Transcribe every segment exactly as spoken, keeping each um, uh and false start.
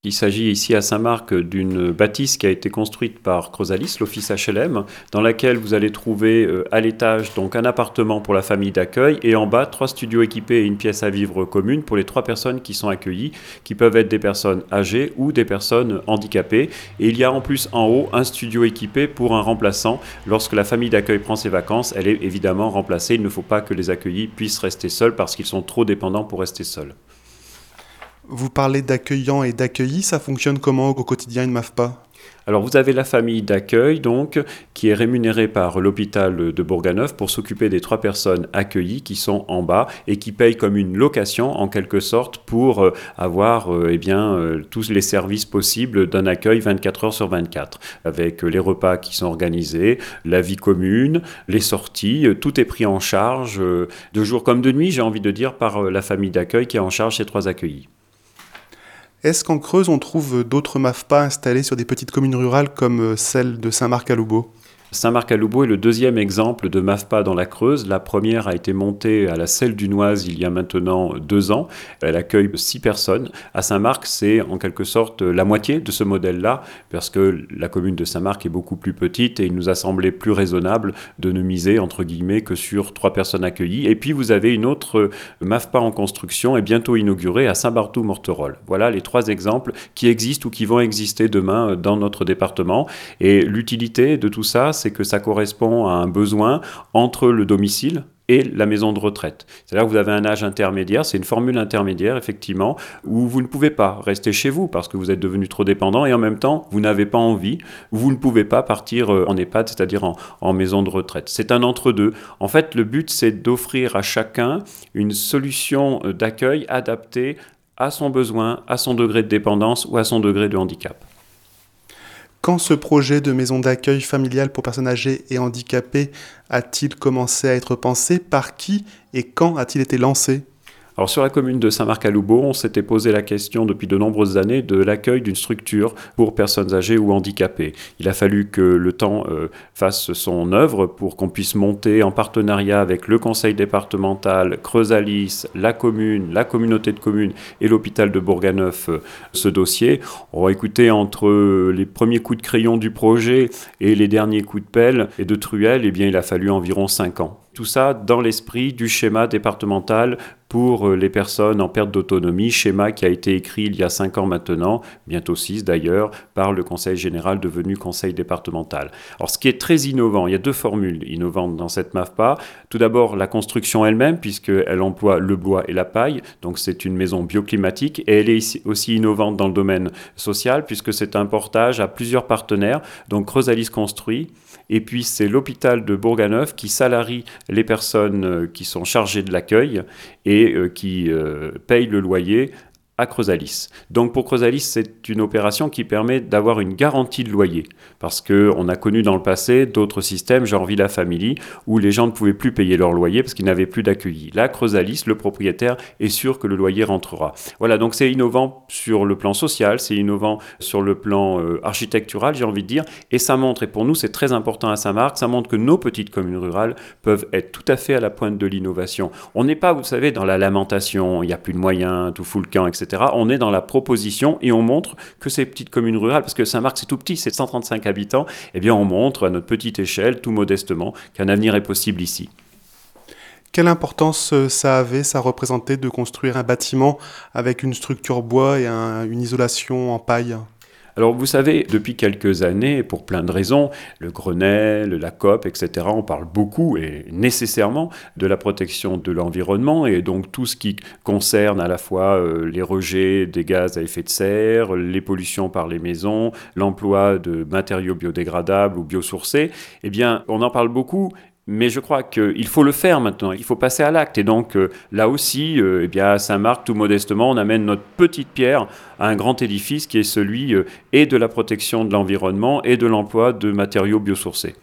Il s'agit ici à Saint-Marc d'une bâtisse qui a été construite par Creusalice, l'office H L M, dans laquelle vous allez trouver euh, à l'étage donc un appartement pour la famille d'accueil et en bas trois studios équipés et une pièce à vivre commune pour les trois personnes qui sont accueillies, qui peuvent être des personnes âgées ou des personnes handicapées. Et il y a en plus en haut un studio équipé pour un remplaçant. Lorsque la famille d'accueil prend ses vacances, elle est évidemment remplacée. Il ne faut pas que les accueillis puissent rester seuls parce qu'ils sont trop dépendants pour rester seuls. Vous parlez d'accueillants et d'accueillis, ça fonctionne comment au quotidien une M A F P A ? Alors vous avez la famille d'accueil donc qui est rémunérée par l'hôpital de Bourganeuf pour s'occuper des trois personnes accueillies qui sont en bas et qui payent comme une location en quelque sorte pour euh, avoir euh, eh bien, euh, tous les services possibles d'un accueil vingt-quatre heures sur vingt-quatre avec euh, les repas qui sont organisés, la vie commune, les sorties, euh, tout est pris en charge euh, de jour comme de nuit j'ai envie de dire par euh, la famille d'accueil qui est en charge ces trois accueillis. Est-ce qu'en Creuse, on trouve d'autres M A F P A installées sur des petites communes rurales comme celle de Saint-Marc-à-Loubaud ? Saint-Marc-à-Loubaud est le deuxième exemple de M A F P A dans la Creuse. La première a été montée à la Selle du Noise il y a maintenant deux ans. Elle accueille six personnes. À Saint-Marc, c'est en quelque sorte la moitié de ce modèle-là, parce que la commune de Saint-Marc est beaucoup plus petite et il nous a semblé plus raisonnable de ne miser, entre guillemets, que sur trois personnes accueillies. Et puis vous avez une autre M A F P A en construction et bientôt inaugurée à Saint-Barthou-Morterolle. Voilà les trois exemples qui existent ou qui vont exister demain dans notre département. Et l'utilité de tout ça, c'est que ça correspond à un besoin entre le domicile et la maison de retraite. C'est-à-dire que vous avez un âge intermédiaire, c'est une formule intermédiaire, effectivement, où vous ne pouvez pas rester chez vous parce que vous êtes devenu trop dépendant et en même temps, vous n'avez pas envie, vous ne pouvez pas partir en EHPAD, c'est-à-dire en, en maison de retraite. C'est un entre-deux. En fait, le but, c'est d'offrir à chacun une solution d'accueil adaptée à son besoin, à son degré de dépendance ou à son degré de handicap. Quand ce projet de maison d'accueil familiale pour personnes âgées et handicapées a-t-il commencé à être pensé ? Par qui et quand a-t-il été lancé ? Alors sur la commune de Saint-Marc-à-Loubaud, on s'était posé la question depuis de nombreuses années de l'accueil d'une structure pour personnes âgées ou handicapées. Il a fallu que le temps euh, fasse son œuvre pour qu'on puisse monter en partenariat avec le conseil départemental, Creusalice, la commune, la communauté de communes et l'hôpital de Bourganeuf euh, ce dossier. On va écouter entre les premiers coups de crayon du projet et les derniers coups de pelle et de truelle, eh bien il a fallu environ cinq ans. Tout ça dans l'esprit du schéma départemental pour les personnes en perte d'autonomie, schéma qui a été écrit il y a cinq ans maintenant, bientôt six d'ailleurs, par le Conseil général devenu Conseil départemental. Alors ce qui est très innovant, il y a deux formules innovantes dans cette M A F P A. Tout d'abord la construction elle-même, puisqu'elle emploie le bois et la paille, donc c'est une maison bioclimatique, et elle est aussi innovante dans le domaine social, puisque c'est un portage à plusieurs partenaires, donc Creusalice construit, et puis c'est l'hôpital de Bourganeuf qui salarie les personnes qui sont chargées de l'accueil et qui euh, payent le loyer à Creusalice. Donc pour Creusalice, c'est une opération qui permet d'avoir une garantie de loyer parce qu'on a connu dans le passé d'autres systèmes, genre Villa Family, où les gens ne pouvaient plus payer leur loyer parce qu'ils n'avaient plus d'accueillis. Là, Creusalice, le propriétaire, est sûr que le loyer rentrera. Voilà, donc c'est innovant sur le plan social, c'est innovant sur le plan euh, architectural, j'ai envie de dire, et ça montre, et pour nous c'est très important à Saint-Marc, ça montre que nos petites communes rurales peuvent être tout à fait à la pointe de l'innovation. On n'est pas, vous savez, dans la lamentation, il n'y a plus de moyens, tout fout le camp, et cetera. On est dans la proposition et on montre que ces petites communes rurales, parce que Saint-Marc c'est tout petit, c'est cent trente-cinq habitants, eh bien on montre à notre petite échelle, tout modestement, qu'un avenir est possible ici. Quelle importance ça avait, ça représentait de construire un bâtiment avec une structure bois et un, une isolation en paille ? Alors vous savez, depuis quelques années, pour plein de raisons, le Grenelle, la COP, et cetera, on parle beaucoup et nécessairement de la protection de l'environnement et donc tout ce qui concerne à la fois euh, les rejets des gaz à effet de serre, les pollutions par les maisons, l'emploi de matériaux biodégradables ou biosourcés, eh bien on en parle beaucoup. Mais je crois qu'il faut le faire maintenant, il faut passer à l'acte. Et donc euh, là aussi, euh, eh bien, à Saint-Marc, tout modestement, on amène notre petite pierre à un grand édifice qui est celui euh, et de la protection de l'environnement et de l'emploi de matériaux biosourcés.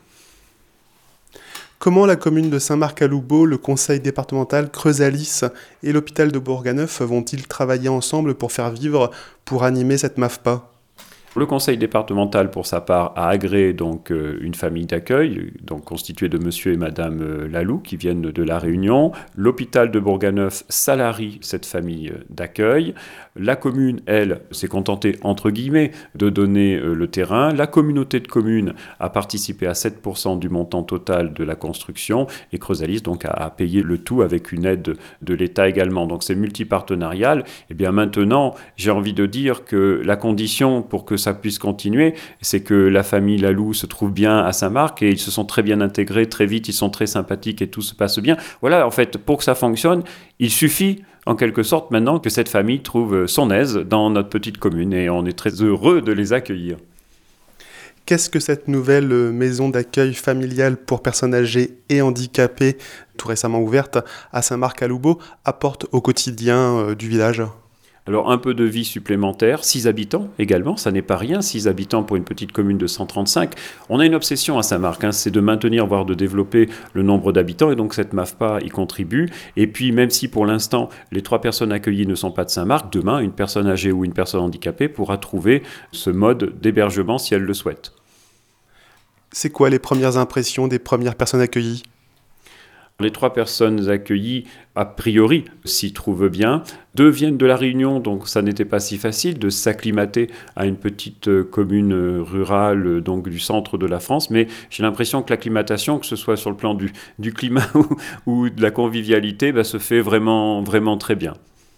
Comment la commune de Saint-Marc-à-Loubaud, le conseil départemental, Creusalice et l'hôpital de Bourganeuf vont-ils travailler ensemble pour faire vivre, pour animer cette M A F P A ? Le conseil départemental, pour sa part, a agréé donc euh, une famille d'accueil, donc constituée de monsieur et madame euh, Lalou, qui viennent de La Réunion. L'hôpital de Bourganeuf salarie cette famille euh, d'accueil. La commune, elle, s'est contentée, entre guillemets, de donner euh, le terrain. La communauté de communes a participé à sept pour cent du montant total de la construction et Creusalis donc a, a payé le tout avec une aide de l'État également. Donc c'est multipartenarial. Et bien maintenant, j'ai envie de dire que la condition pour que ça puisse continuer, c'est que la famille Lalou se trouve bien à Saint-Marc et ils se sont très bien intégrés très vite, ils sont très sympathiques et tout se passe bien. Voilà, en fait, pour que ça fonctionne, il suffit en quelque sorte maintenant que cette famille trouve son aise dans notre petite commune et on est très heureux de les accueillir. Qu'est-ce que cette nouvelle maison d'accueil familiale pour personnes âgées et handicapées, tout récemment ouverte à Saint-Marc-à-Loubeau, apporte au quotidien du village ? Alors un peu de vie supplémentaire, six habitants également, ça n'est pas rien, six habitants pour une petite commune de cent trente-cinq. On a une obsession à Saint-Marc, hein, c'est de maintenir, voire de développer le nombre d'habitants, et donc cette M A F P A y contribue. Et puis même si pour l'instant les trois personnes accueillies ne sont pas de Saint-Marc, demain une personne âgée ou une personne handicapée pourra trouver ce mode d'hébergement si elle le souhaite. C'est quoi les premières impressions des premières personnes accueillies ? Les trois personnes accueillies, a priori, s'y trouvent bien. Deux viennent de La Réunion, donc ça n'était pas si facile de s'acclimater à une petite commune rurale, donc du centre de la France. Mais j'ai l'impression que l'acclimatation, que ce soit sur le plan du, du climat ou, ou de la convivialité, bah, se fait vraiment, vraiment très bien.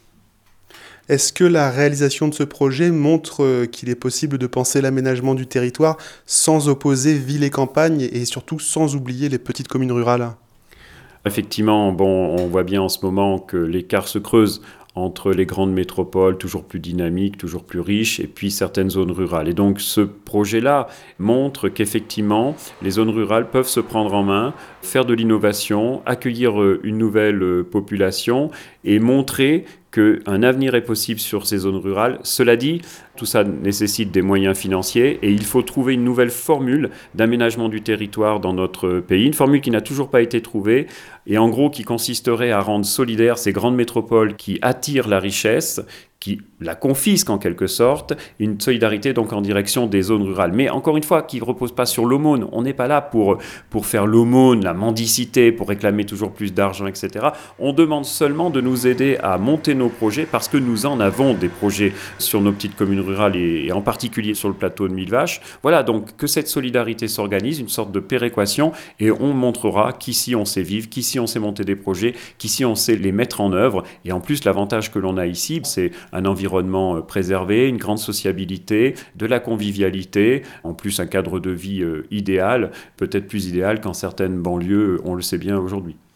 Est-ce que la réalisation de ce projet montre qu'il est possible de penser l'aménagement du territoire sans opposer ville et campagne et surtout sans oublier les petites communes rurales ? Effectivement, bon, on voit bien en ce moment que l'écart se creuse entre les grandes métropoles, toujours plus dynamiques, toujours plus riches, et puis certaines zones rurales. Et donc ce projet-là montre qu'effectivement, les zones rurales peuvent se prendre en main, faire de l'innovation, accueillir une nouvelle population et montrer qu'un avenir est possible sur ces zones rurales. Cela dit, tout ça nécessite des moyens financiers et il faut trouver une nouvelle formule d'aménagement du territoire dans notre pays, une formule qui n'a toujours pas été trouvée et en gros qui consisterait à rendre solidaires ces grandes métropoles qui attirent la richesse, qui la confisque en quelque sorte, une solidarité donc en direction des zones rurales. Mais encore une fois, qui ne repose pas sur l'aumône. On n'est pas là pour, pour faire l'aumône, la mendicité, pour réclamer toujours plus d'argent, et cetera. On demande seulement de nous aider à monter nos projets parce que nous en avons des projets sur nos petites communes rurales et, et en particulier sur le plateau de Mille Vaches. Voilà, donc que cette solidarité s'organise, une sorte de péréquation et on montrera qu'ici on sait vivre, qu'ici on sait monter des projets, qu'ici on sait les mettre en œuvre. Et en plus, l'avantage que l'on a ici, c'est un environnement préservé, une grande sociabilité, de la convivialité, en plus un cadre de vie idéal, peut-être plus idéal qu'en certaines banlieues, on le sait bien aujourd'hui.